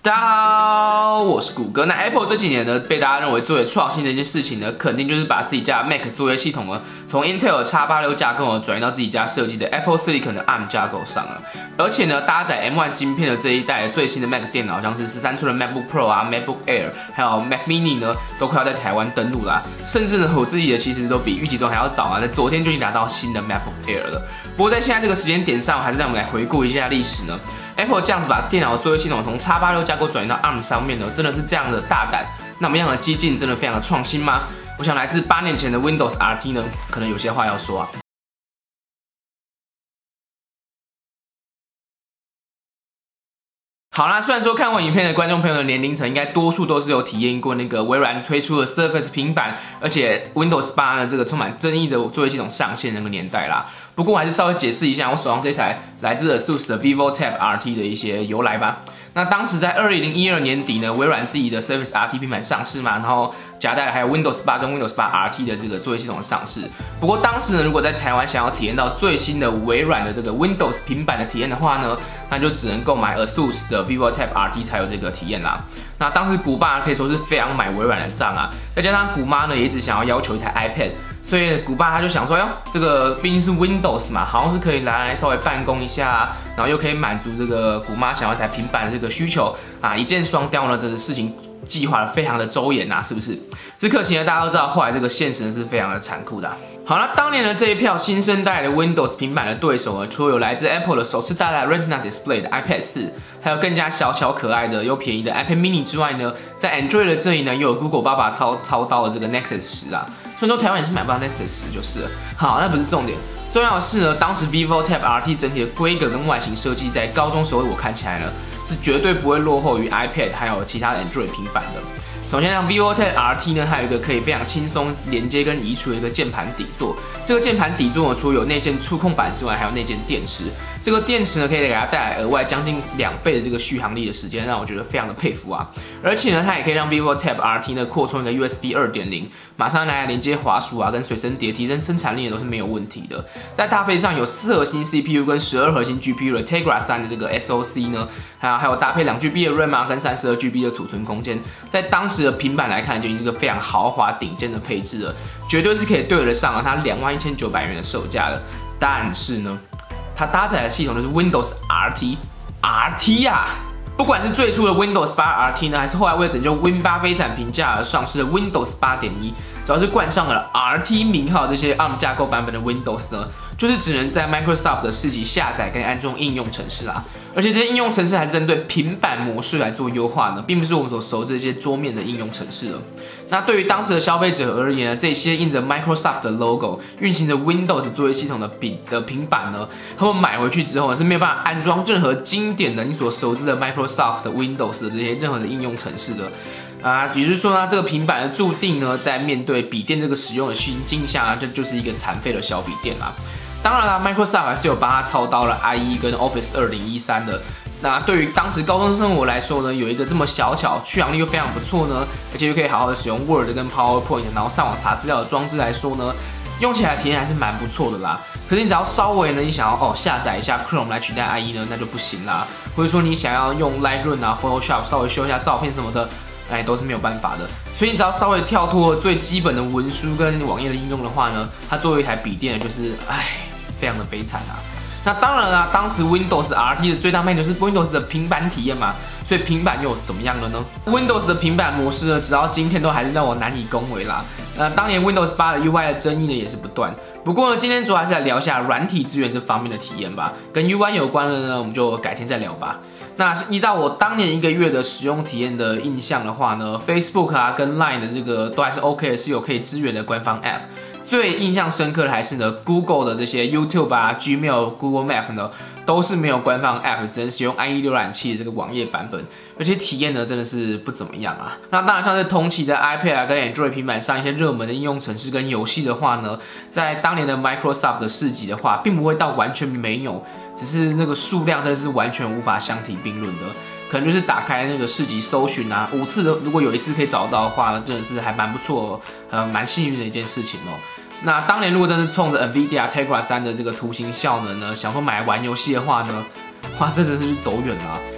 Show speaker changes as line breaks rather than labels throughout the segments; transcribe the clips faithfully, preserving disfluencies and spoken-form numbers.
大家好，我是谷歌。那 Apple 这几年呢，被大家认为最为创新的一件事情呢，肯定就是把自己家的 Mac 作业系统呢，从 Intel X 八六架构呢，转移到自己家设计的 Apple Silicon 的 A R M 架构上了。而且呢，搭载 M 一 晶片的这一代最新的 Mac 电脑，像是十三寸的 MacBook Pro 啊、MacBook Air， 还有 Mac Mini 呢，都快要在台湾登陆啦。甚至呢，我自己的其实都比预期中还要早啊，在昨天就已经拿到新的 MacBook Air 了。不过在现在这个时间点上，还是让我们来回顾一下历史呢。Apple 这样子把电脑的作业系统从 X 八六架构转移到 A R M 上面呢，真的是这样的大胆。那么样的激进，真的非常的创新吗？我想来自八年前的 Windows R T 呢，可能有些话要说啊。好啦，虽然说看过影片的观众朋友的年龄层，应该多数都是有体验过那个微软推出的 Surface 平板，而且 Windows 八呢这个充满争议的作业系统上线那个年代啦。不过我还是稍微解释一下我手上这台来自 ASUS 的 VivoTab R T 的一些由来吧。那当时在二零一二年底呢，微软自己的 Surface R T 平板上市嘛，然后夹带了还有 Windows 八跟 Windows 八 R T 的这个作业系统的上市。不过当时呢，如果在台湾想要体验到最新的微软的这个 Windows 平板的体验的话呢，那就只能购买 ASUS 的 VivoTab R T 才有这个体验啦。那当时谷爸可以说是非常买微软的账啊，再加上谷妈呢也一直想要要求一台 iPad。所以谷爸他就想说，哟，这个毕竟是 Windows 嘛，好像是可以拿来稍微办公一下，然后又可以满足这个谷妈想要一台平板的这个需求啊，一箭双雕呢，这个事情计划的非常的周延呐、啊，是不是？只可惜呢，大家都知道，后来这个现实呢是非常的残酷的、啊。好了，当年的这一票新生代的 Windows 平板的对手呢，除了有来自 Apple 的首次带来 Retina Display 的 iPad 四，还有更加小巧可爱的又便宜的 iPad Mini 之外呢，在 Android 的这里呢，又有 Google 爸爸操操刀的这个 Nexus 十啊。虽然说台湾也是买不到 Nexus 十就是了。好，那不是重点，重要的是呢，当时 VivoTab R T 整体的规格跟外形设计，在高中时候我看起来呢，是绝对不会落后于 iPad 还有其他的 Android 平板的。首先，像 VivoTab R T 呢，它有一个可以非常轻松连接跟移除的一个键盘底座。这个键盘底座呢，除了有内建触控板之外，还有内建电池。这个电池呢，可以给它带来额外将近两倍的这个续航力的时间，让我觉得非常的佩服啊！而且呢，它也可以让 VivoTab R T 呢扩充一个 U S B 二点零， 马上拿来连接滑鼠啊跟随身碟，提升生产力也都是没有问题的。在搭配上有四核心 C P U 跟十二核心 G P U 的 Tegra 三的这个 S O C 呢，还有还有搭配两 G B 的 RAM 啊跟三十二 G B 的储存空间，在当时的平板来看，就已经是个非常豪华顶尖的配置了，绝对是可以对得上啊它两万一千九百元的售价了。但是呢，它搭载的系统就是 Windows R T，R T 啊！不管是最初的 Windows 八 R T 呢，还是后来为了拯救 Win 八悲惨评价而上市的 Windows 八点一，只要是冠上了 R T 名号这些 A R M 架构版本的 Windows 呢，就是只能在 Microsoft 的市集下载跟安装应用程式啦。而且这些应用程式还针对平板模式来做优化呢，并不是我们所熟知这些桌面的应用程式了。那对于当时的消费者而言呢，这些印着 Microsoft 的 logo、运行着 Windows 作业系统的平的平板呢，他们买回去之后呢，是没有办法安装任何经典的你所熟知的 Microsoft 的 Windows 的这些任何的应用程式的。啊，也就是说呢，这个平板的注定呢，在面对笔电这个使用的情境下，这就是一个残废的小笔电啦。当然啦 ，Microsoft 还是有帮他操刀了 I E 跟 Office 二零一三的。那对于当时高中生活来说呢，有一个这么小巧、续航力又非常不错呢，而且又可以好好的使用 Word 跟 PowerPoint， 然后上网查资料的装置来说呢，用起来体验还是蛮不错的啦。可是你只要稍微呢，你想要哦下载一下 Chrome 来取代 I E 呢，那就不行啦。或者说你想要用 Lightroom 啊、Photoshop 稍微修一下照片什么的。哎，都是没有办法的，所以你只要稍微跳脱最基本的文书跟网页的应用的话呢，它作为一台笔电就是哎，非常的悲惨啊。那当然啦，当时 Windows R T 的最大卖点就是 Windows 的平板体验嘛，所以平板又怎么样了呢 ？Windows 的平板模式呢，直到今天都还是让我难以恭维啦。呃，当年 Windows 八的 U I 的争议呢也是不断。不过呢，今天主要还是来聊一下软体资源这方面的体验吧。跟 U I 有关的呢，我们就改天再聊吧。那依照我当年一个月的使用体验的印象的话呢 ，Facebook 啊跟 Line 的这个都还是 OK 的，是有可以支援的官方 App。最印象深刻的还是呢 ，Google 的这些 YouTube 啊、Gmail、Google Map 呢，都是没有官方 App， 只能使用 I E 浏览器的这个网页版本，而且体验呢真的是不怎么样啊。那当然，像是同期的 iPad 啊跟 Android 平板上一些热门的应用程式跟游戏的话呢，在当年的 Microsoft 的市集的话，并不会到完全没有，只是那个数量真的是完全无法相提并论的。可能就是打开那个市集搜寻啊，五次的如果有一次可以找到的话，真的是还蛮不错，呃，蛮幸运的一件事情哦。那当年如果真是冲着 NVIDIA Tegra 三的这个图形效能呢，想说买来玩游戏的话呢，哇，真的是走远了、啊。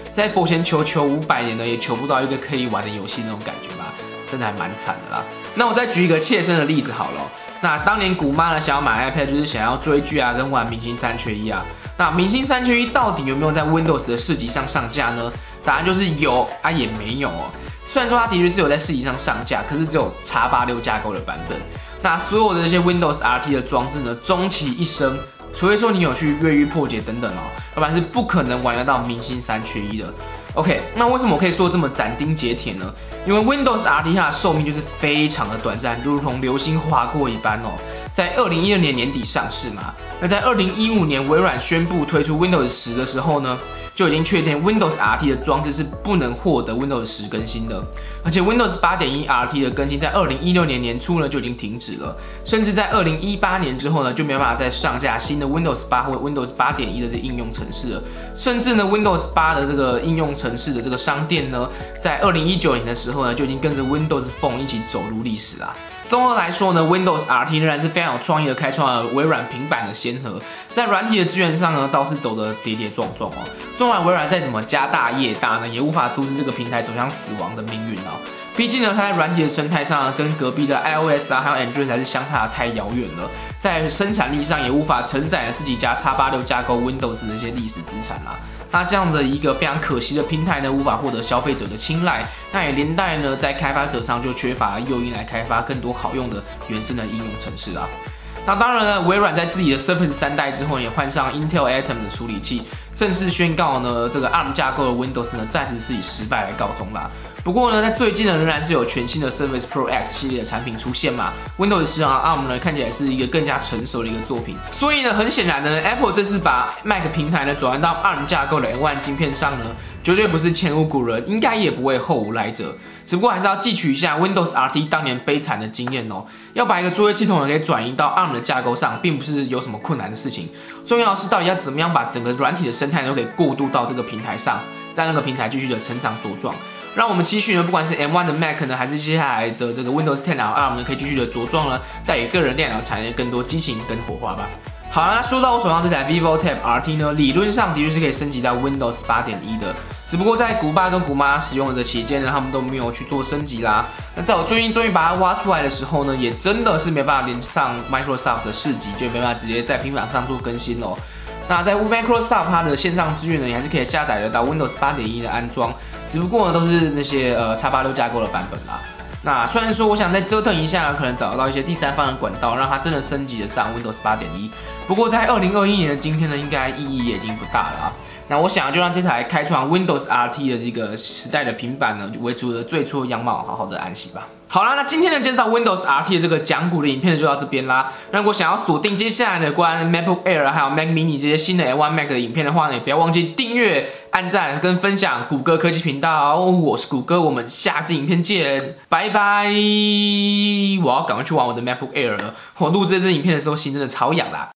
在佛前求求五百年呢，也求不到一个可以玩的游戏那种感觉吧，真的还蛮惨的啦。那我再举一个切身的例子好了。那当年古妈呢想要买 iPad， 就是想要追剧啊，跟玩明星三缺一啊。那明星三缺一到底有没有在 Windows 的市集上上架呢？答案就是有啊，也没有哦。虽然说它的确是有在市集上上架，可是只有 X 八十六 架构的版本。那所有的这些 Windows R T 的装置呢，终其一生，除非说你有去越狱破解等等哦，要不然是不可能玩得到明星三缺一的。OK， 那为什么我可以说这么斩钉截铁呢？因为 Windows R T 它的寿命就是非常的短暂，就如同流星划过一般哦。在二零一二年年底上市嘛，那在二零一五年微软宣布推出 Windows 十的时候呢，就已经确定 Windows R T 的装置是不能获得 Windows 十更新的，而且 Windows 八点一 R T 的更新在二零一六年年初呢就已经停止了，甚至在二零一八年之后呢就没办法再上架新的 Windows 八或 Windows 八点一的这应用程式了，甚至呢 Windows 八的这个应用程式的这个商店呢，在二零一九年的时候呢就已经跟着 Windows Phone 一起走入历史啦。综合来说呢 ，Windows R T 仍然是非常有创意的，开创了微软平板的先河。在软体的资源上呢，倒是走得跌跌撞撞哦。纵然微软再怎么家大业大呢，也无法阻止这个平台走向死亡的命运哦。毕竟呢，它在软体的生态上跟隔壁的 iOS 啊，还有 Android 还是相差得太遥远了。在生产力上也无法承载了自己家 X 八十六 架构 Windows 的一些历史资产啦。那这样的一个非常可惜的平台呢，无法获得消费者的青睐，那也连带呢，在开发者上就缺乏诱因来开发更多好用的原生的应用程式啦。那当然呢，微软在自己的 Surface 三代之后，也换上 Intel Atom 的处理器，正式宣告呢，这个 A R M 架构的 Windows 呢，暂时是以失败来告终啦。不过呢，在最近呢，仍然是有全新的 Surface Pro X 系列的产品出现嘛 ，Windows 十啊 A R M 呢看起来是一个更加成熟的一个作品。所以呢，很显然呢 ，Apple 这次把 Mac 平台呢转换到 A R M 架构的 M 一 晶片上呢，绝对不是前无古人，应该也不会后无来者。只不过还是要汲取一下 Windows R T 当年悲惨的经验哦，要把一个作业系统呢给转移到 A R M 的架构上，并不是有什么困难的事情。重要的是到底要怎么样把整个软体的生态都给过渡到这个平台上，在那个平台继续的成长茁壮。让我们期许呢，不管是 M 一 的 Mac 呢，还是接下来的这个 Windows 十 和 A R M 呢，可以继续的茁壮呢，带给个人电脑产业更多激情跟火花吧。好了，那说到我手上这台 Vivo Tab R T 呢，理论上的确是可以升级到 Windows 八点一的，只不过在古爸跟古妈使用的期间呢，他们都没有去做升级啦。那在我最近终于把它挖出来的时候呢，也真的是没办法连上 Microsoft 的市集，就没办法直接在平板上做更新咯。那在 Microsoft 它的线上资源呢，你还是可以下载得到 Windows 八点一的安装，只不过呢都是那些呃 X 八十六 架构的版本啦。那虽然说我想再折腾一下，可能找得到一些第三方的管道，让它真的升级得上 Windows 八点一。不过在二零二一年的今天呢，应该意义也已经不大了啊。那我想就让这台开创 Windows R T 的这个时代的平板呢，就维持了最初的样貌，好好的安息吧。好啦，那今天的介绍 Windows R T 的这个讲股的影片就到这边啦。那如果想要锁定接下来的关于 MacBook Air 还有 Mac Mini 这些新的 M 一 Mac 的影片的话呢，也不要忘记订阅、按赞跟分享谷歌科技频道。我是谷歌，我们下支影片见，拜拜。我要赶快去玩我的 MacBook Air 了，我录这支影片的时候心真的超痒啦。